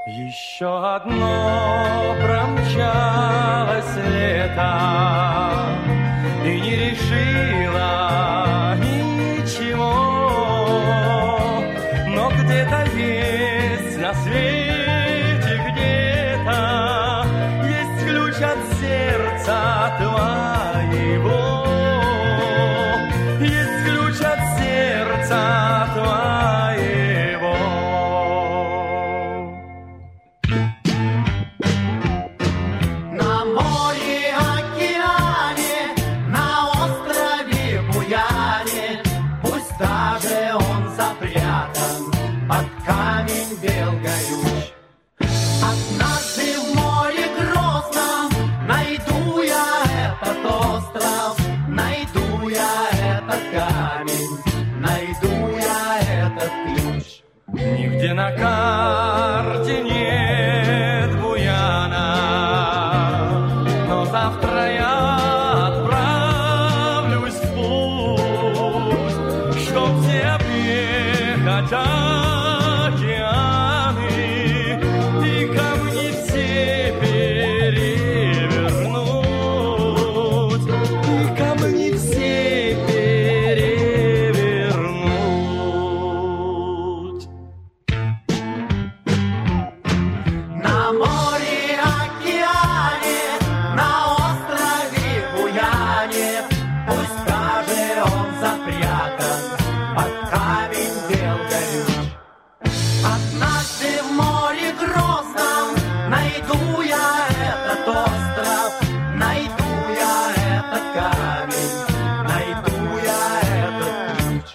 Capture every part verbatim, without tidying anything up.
Еще одно промчалось лето и не решила ничего, но где-то есть на свете, где-то есть ключ от сердца твоего, есть ключ от сердца твоего. На море, океане, на острове Буяне, пусть даже он запрятан под камень Белгорюч. Однажды в море Грозном найду я этот остров, найду я этот камень, найду я этот ключ. Нигде на карте нет Буяна, но завтра я отправлюсь в путь, чтоб все объехать океаны и камни все перевернуть, и камни все перевернуть. На море, океане, на острове Буяне, пусть даже он запрятан под камень Белгорюч. Однажды в море Грозном найду я этот остров, найду я этот камень, найду я этот ключ.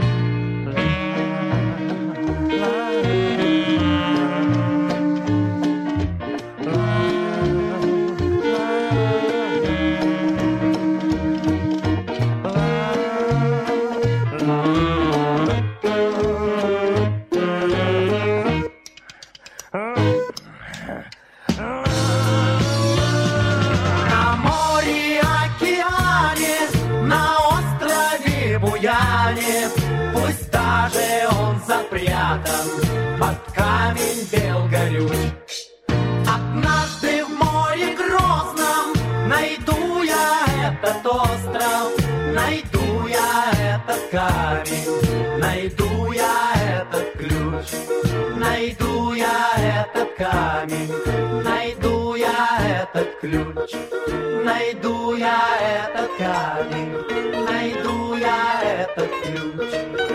На море, океане, на острове Буяне, пусть даже он запрятан под камень Белгорюч. Однажды в море Грозном найду я этот остров, найду я этот камень, найду я этот ключ, найду я этот камень, найду я этот ключ, найду я этот камень, найду я этот ключ.